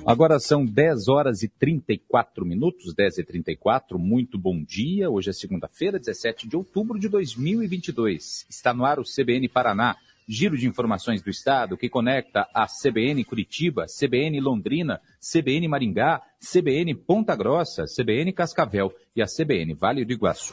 Agora são 10 horas e 34 minutos, 10h34, muito bom dia. Hoje é segunda-feira, 17 de outubro de 2022. Está no ar o CBN Paraná, giro de informações do Estado que conecta a CBN Curitiba, CBN Londrina, CBN Maringá, CBN Ponta Grossa, CBN Cascavel e a CBN Vale do Iguaçu.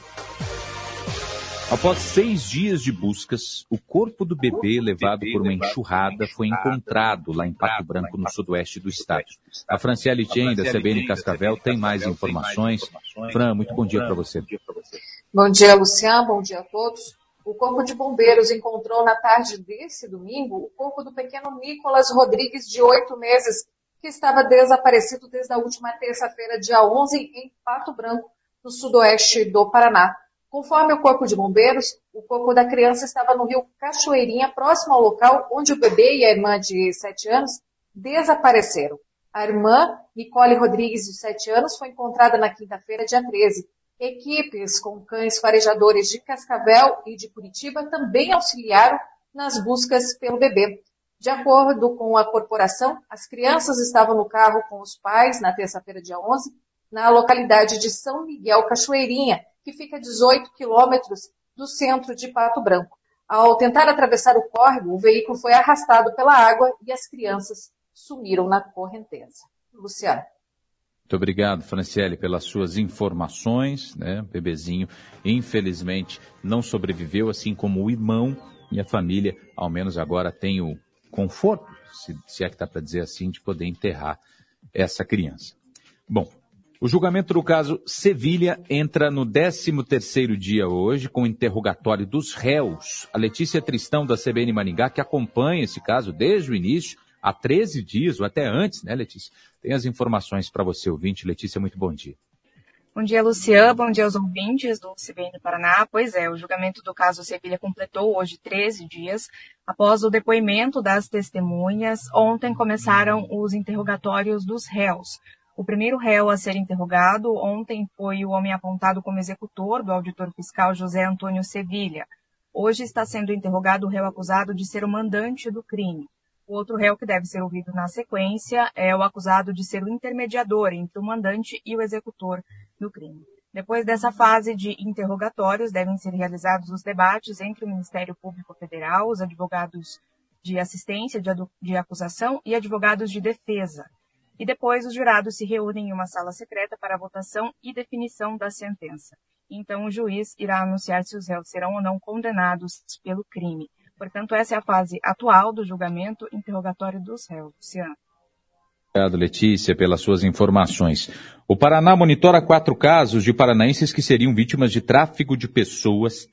Após 6 dias de buscas, o corpo do bebê levado por uma enxurrada foi encontrado lá em Pato Branco, no sudoeste do estado. A Franciele Tien, da CBN Cascavel, tem mais informações. Fran, muito bom dia para você. Bom dia, Luciano. Bom dia a todos. O Corpo de Bombeiros encontrou na tarde desse domingo o corpo do pequeno Nicolas Rodrigues, de 8 meses, que estava desaparecido desde a última terça-feira, dia 11, em Pato Branco, no sudoeste do Paraná. Conforme o Corpo de Bombeiros, o corpo da criança estava no rio Cachoeirinha, próximo ao local onde o bebê e a irmã de 7 anos desapareceram. A irmã, Nicole Rodrigues, de 7 anos, foi encontrada na quinta-feira, dia 13. Equipes com cães farejadores de Cascavel e de Curitiba também auxiliaram nas buscas pelo bebê. De acordo com a corporação, as crianças estavam no carro com os pais na terça-feira, dia 11, na localidade de São Miguel Cachoeirinha, que fica a 18 quilômetros do centro de Pato Branco. Ao tentar atravessar o córrego, o veículo foi arrastado pela água e as crianças sumiram na correnteza. Luciano. Muito obrigado, Franciele, pelas suas informações. O bebezinho, infelizmente, não sobreviveu, assim como o irmão e a família, ao menos agora tem o conforto, se é que dá para dizer assim, de poder enterrar essa criança. Bom, o julgamento do caso Sevilha entra no 13º dia hoje, com o interrogatório dos réus. A Letícia Tristão, da CBN Maringá, que acompanha esse caso desde o início, há 13 dias, ou até antes, né, Letícia? Tem as informações para você, ouvinte. Letícia, muito bom dia. Bom dia, Luciano. Bom dia aos ouvintes do CBN Paraná. Pois é, o julgamento do caso Sevilha completou hoje 13 dias. Após o depoimento das testemunhas, ontem começaram os interrogatórios dos réus. O primeiro réu a ser interrogado ontem foi o homem apontado como executor do auditor fiscal José Antônio Sevilha. Hoje está sendo interrogado o réu acusado de ser o mandante do crime. O outro réu que deve ser ouvido na sequência é o acusado de ser o intermediador entre o mandante e o executor do crime. Depois dessa fase de interrogatórios, devem ser realizados os debates entre o Ministério Público Federal, os advogados de assistência de acusação e advogados de defesa. E depois os jurados se reúnem em uma sala secreta para a votação e definição da sentença. Então o juiz irá anunciar se os réus serão ou não condenados pelo crime. Portanto, essa é a fase atual do julgamento, interrogatório dos réus. Luciano. Obrigado, Letícia, pelas suas informações. O Paraná monitora 4 casos de paranaenses que seriam vítimas de tráfico de pessoas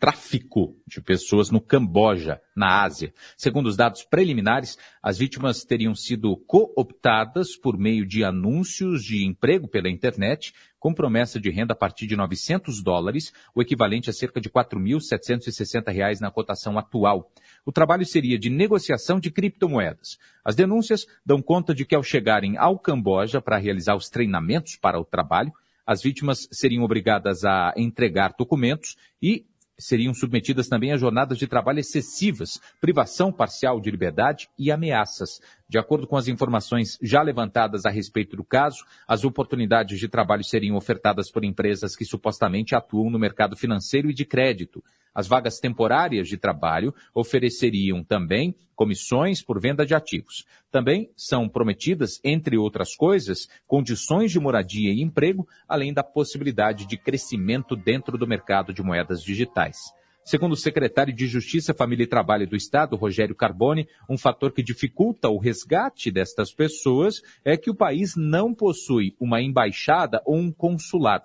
no Camboja, na Ásia. Segundo os dados preliminares, as vítimas teriam sido cooptadas por meio de anúncios de emprego pela internet, com promessa de renda a partir de $900, o equivalente a cerca de R$ 4.760 na cotação atual. O trabalho seria de negociação de criptomoedas. As denúncias dão conta de que, ao chegarem ao Camboja para realizar os treinamentos para o trabalho, as vítimas seriam obrigadas a entregar documentos e seriam submetidas também a jornadas de trabalho excessivas, privação parcial de liberdade e ameaças. De acordo com as informações já levantadas a respeito do caso, as oportunidades de trabalho seriam ofertadas por empresas que supostamente atuam no mercado financeiro e de crédito. As vagas temporárias de trabalho ofereceriam também comissões por venda de ativos. Também são prometidas, entre outras coisas, condições de moradia e emprego, além da possibilidade de crescimento dentro do mercado de moedas digitais. Segundo o secretário de Justiça, Família e Trabalho do Estado, Rogério Carboni, um fator que dificulta o resgate destas pessoas é que o país não possui uma embaixada ou um consulado.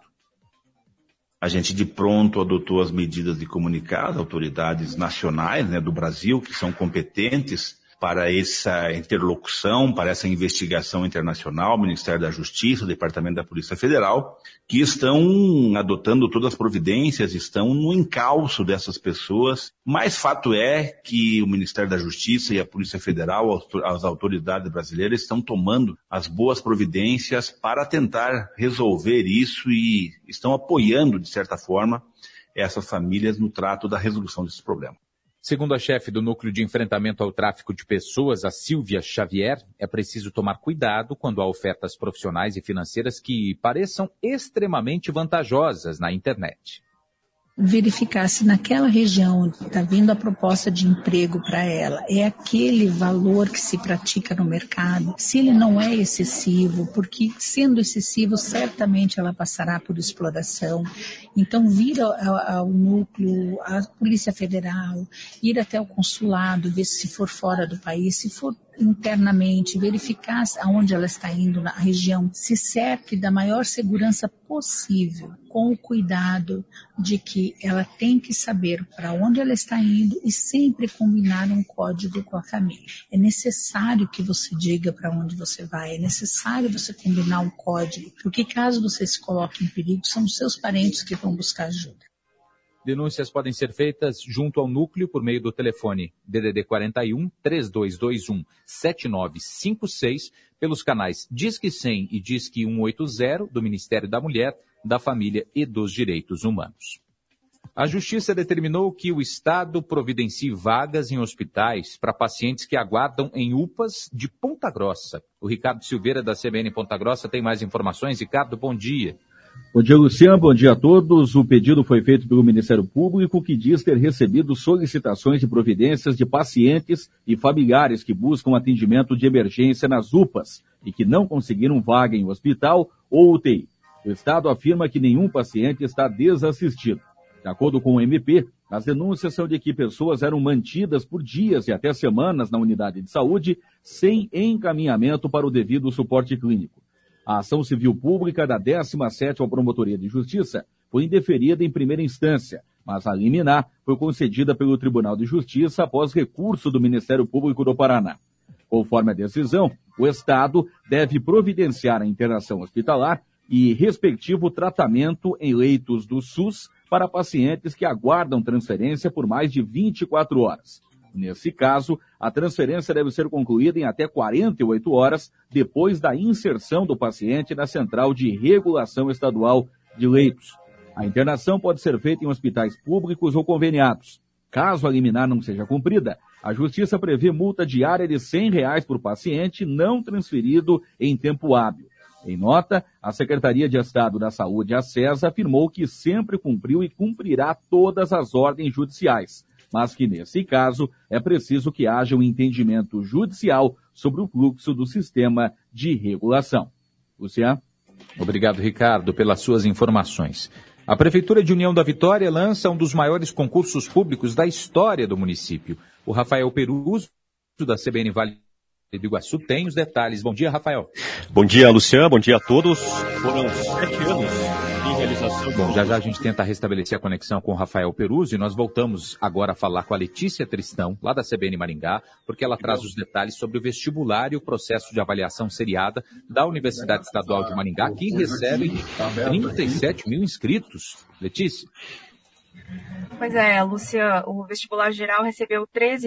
A gente de pronto adotou as medidas de comunicar às autoridades nacionais, do Brasil, que são competentes para essa interlocução, para essa investigação internacional, o Ministério da Justiça, o Departamento da Polícia Federal, que estão adotando todas as providências, estão no encalço dessas pessoas. Mas fato é que o Ministério da Justiça e a Polícia Federal, as autoridades brasileiras, estão tomando as boas providências para tentar resolver isso e estão apoiando, de certa forma, essas famílias no trato da resolução desses problemas. Segundo a chefe do Núcleo de Enfrentamento ao Tráfico de Pessoas, a Silvia Xavier, é preciso tomar cuidado quando há ofertas profissionais e financeiras que pareçam extremamente vantajosas na internet. Verificar se naquela região está vindo a proposta de emprego para ela, é aquele valor que se pratica no mercado, se ele não é excessivo, porque sendo excessivo, certamente ela passará por exploração. Então, vir ao núcleo, à Polícia Federal, ir até o consulado, ver se for fora do país, se for internamente, verificar aonde ela está indo na região, se cerque da maior segurança possível, com o cuidado de que ela tem que saber para onde ela está indo e sempre combinar um código com a família. É necessário que você diga para onde você vai, é necessário você combinar um código, porque caso você se coloque em perigo, são os seus parentes que vão buscar ajuda. Denúncias podem ser feitas junto ao núcleo por meio do telefone DDD 41 3221 7956, pelos canais Disque 100 e Disque 180 do Ministério da Mulher, da Família e dos Direitos Humanos. A Justiça determinou que o Estado providencie vagas em hospitais para pacientes que aguardam em UPAs de Ponta Grossa. O Ricardo Silveira, da CBN Ponta Grossa, tem mais informações. Ricardo, bom dia. Bom dia, Luciano. Bom dia a todos. O pedido foi feito pelo Ministério Público, que diz ter recebido solicitações de providências de pacientes e familiares que buscam atendimento de emergência nas UPAs e que não conseguiram vaga em hospital ou UTI. O Estado afirma que nenhum paciente está desassistido. De acordo com o MP, as denúncias são de que pessoas eram mantidas por dias e até semanas na unidade de saúde sem encaminhamento para o devido suporte clínico. A ação civil pública da 17ª Promotoria de Justiça foi indeferida em primeira instância, mas a liminar foi concedida pelo Tribunal de Justiça após recurso do Ministério Público do Paraná. Conforme a decisão, o Estado deve providenciar a internação hospitalar e respectivo tratamento em leitos do SUS para pacientes que aguardam transferência por mais de 24 horas. Nesse caso, a transferência deve ser concluída em até 48 horas depois da inserção do paciente na Central de Regulação Estadual de Leitos. A internação pode ser feita em hospitais públicos ou conveniados. Caso a liminar não seja cumprida, a Justiça prevê multa diária de R$ 100 por paciente não transferido em tempo hábil. Em nota, a Secretaria de Estado da Saúde, a SESA, afirmou que sempre cumpriu e cumprirá todas as ordens judiciais, mas que, nesse caso, é preciso que haja um entendimento judicial sobre o fluxo do sistema de regulação. Luciano? Obrigado, Ricardo, pelas suas informações. A Prefeitura de União da Vitória lança um dos maiores concursos públicos da história do município. O Rafael Peruso, da CBN Vale do Iguaçu, tem os detalhes. Bom dia, Rafael. Bom dia, Luciano. Bom dia a todos. Foram 7 anos de realização. Bom, já a gente tenta restabelecer a conexão com o Rafael Peruso e nós voltamos agora a falar com a Letícia Tristão, lá da CBN Maringá, porque ela traz os detalhes sobre o vestibular e o processo de avaliação seriada da Universidade Estadual de Maringá, que recebe 37 mil inscritos. Letícia? Pois é, Lúcia, o vestibular geral recebeu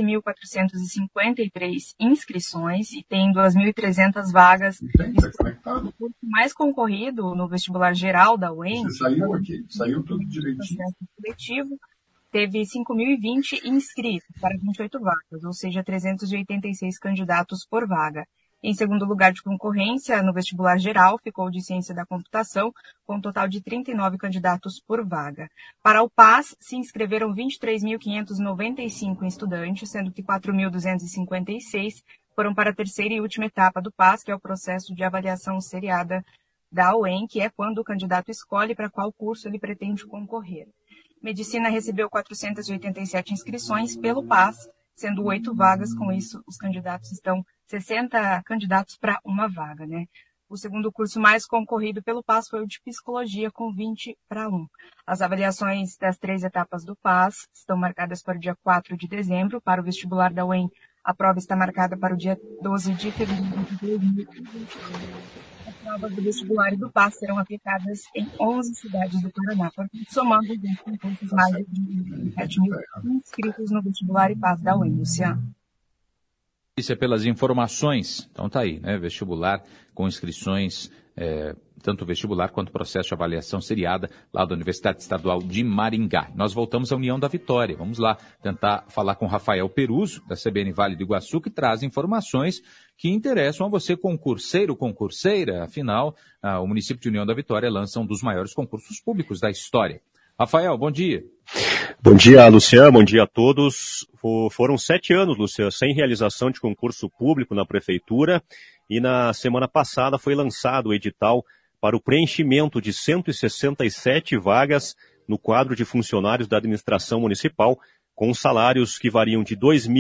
13.453 inscrições e tem 2.300 vagas. O curso mais concorrido no vestibular geral da UEM, você saiu aqui, saiu tudo direitinho. Coletivo, teve 5.020 inscritos para 28 vagas, ou seja, 386 candidatos por vaga. Em segundo lugar de concorrência, no vestibular geral, ficou o de Ciência da Computação, com um total de 39 candidatos por vaga. Para o PAS, se inscreveram 23.595 estudantes, sendo que 4.256 foram para a terceira e última etapa do PAS, que é o processo de avaliação seriada da UEM, que é quando o candidato escolhe para qual curso ele pretende concorrer. Medicina recebeu 487 inscrições pelo PAS, sendo 8 vagas. Com isso, os candidatos estão 60 candidatos para uma vaga, né? O segundo curso mais concorrido pelo PAS foi o de Psicologia, com 20 para 1. As avaliações das 3 etapas do PAS estão marcadas para o dia 4 de dezembro. Para o vestibular da UEM, a prova está marcada para o dia 12 de fevereiro de 2021. As provas do vestibular e do PAS serão aplicadas em 11 cidades do Paraná, somando os concursos mais de 27 mil inscritos no vestibular e PAS da UEM, Luciano. Pelas informações, então tá aí, né? Vestibular com inscrições tanto o vestibular quanto o processo de avaliação seriada lá da Universidade Estadual de Maringá. Nós voltamos à União da Vitória. Vamos lá tentar falar com Rafael Peruso, da CBN Vale do Iguaçu, que traz informações que interessam a você, concurseiro, concurseira. Afinal, o município de União da Vitória lança um dos maiores concursos públicos da história. Rafael, bom dia. Bom dia, Luciano. Bom dia a todos. Foram 7 anos, Luciano, sem realização de concurso público na Prefeitura, e na semana passada foi lançado o edital para o preenchimento de 167 vagas no quadro de funcionários da administração municipal, com salários que variam de R$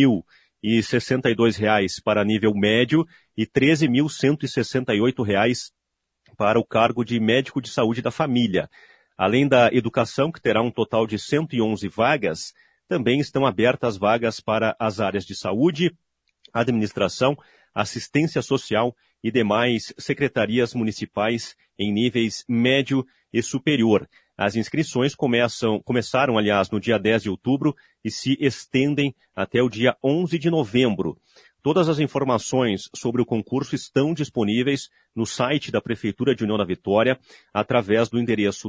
2.062 para nível médio e R$ 13.168 para o cargo de médico de saúde da família. Além da educação, que terá um total de 111 vagas, também estão abertas vagas para as áreas de saúde, administração, assistência social e demais secretarias municipais em níveis médio e superior. As inscrições começaram, aliás, no dia 10 de outubro e se estendem até o dia 11 de novembro. Todas as informações sobre o concurso estão disponíveis no site da Prefeitura de União da Vitória, através do endereço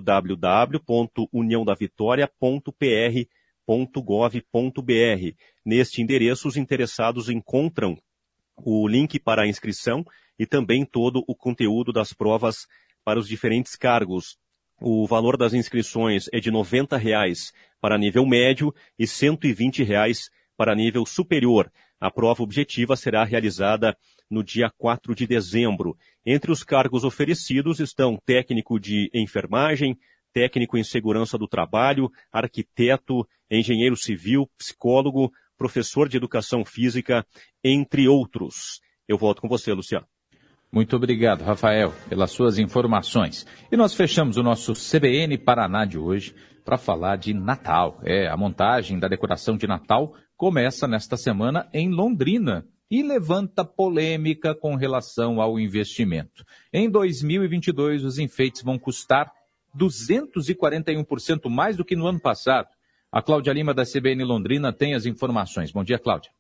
www.uniãodavitoria.pr.gov.br. Neste endereço, os interessados encontram o link para a inscrição e também todo o conteúdo das provas para os diferentes cargos. O valor das inscrições é de R$ 90 para nível médio e R$ 120 para nível superior. A prova objetiva será realizada no dia 4 de dezembro. Entre os cargos oferecidos estão técnico de enfermagem, técnico em segurança do trabalho, arquiteto, engenheiro civil, psicólogo, professor de educação física, entre outros. Eu volto com você, Luciano. Muito obrigado, Rafael, pelas suas informações. E nós fechamos o nosso CBN Paraná de hoje para falar de Natal. A montagem da decoração de Natal começa nesta semana em Londrina e levanta polêmica com relação ao investimento. Em 2022, os enfeites vão custar 241% mais do que no ano passado. A Cláudia Lima, da CBN Londrina, tem as informações. Bom dia, Cláudia.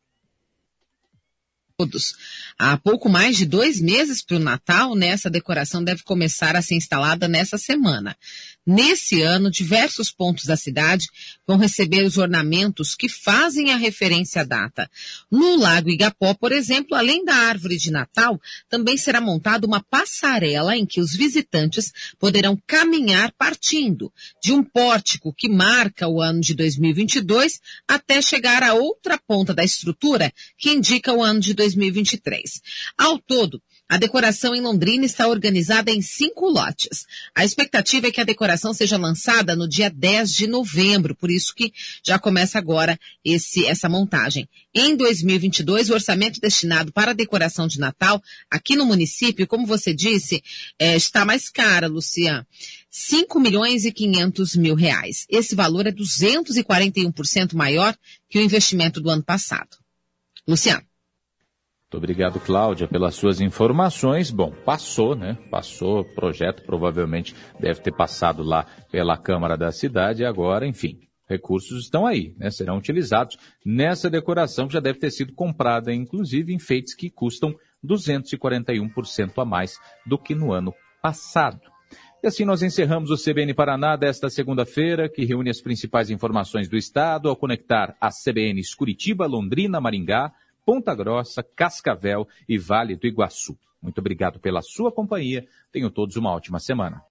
Há pouco mais de 2 meses para o Natal, essa decoração deve começar a ser instalada nessa semana. Nesse ano, diversos pontos da cidade vão receber os ornamentos que fazem a referência à data. No Lago Igapó, por exemplo, além da árvore de Natal, também será montada uma passarela em que os visitantes poderão caminhar partindo de um pórtico que marca o ano de 2022 até chegar à outra ponta da estrutura que indica o ano de 2023. Ao todo, a decoração em Londrina está organizada em 5 lotes. A expectativa é que a decoração seja lançada no dia 10 de novembro, por isso que já começa agora essa montagem. Em 2022, o orçamento destinado para a decoração de Natal aqui no município, como você disse, está mais cara, Luciano. R$ 5.500.000. Esse valor é 241% maior que o investimento do ano passado. Luciano. Muito obrigado, Cláudia, pelas suas informações. Bom, passou, o projeto provavelmente deve ter passado lá pela Câmara da cidade e agora, enfim, recursos estão aí, serão utilizados nessa decoração que já deve ter sido comprada, inclusive enfeites que custam 241% a mais do que no ano passado. E assim nós encerramos o CBN Paraná desta segunda-feira, que reúne as principais informações do estado ao conectar as CBNs Curitiba, Londrina, Maringá, Ponta Grossa, Cascavel e Vale do Iguaçu. Muito obrigado pela sua companhia. Tenham todos uma ótima semana.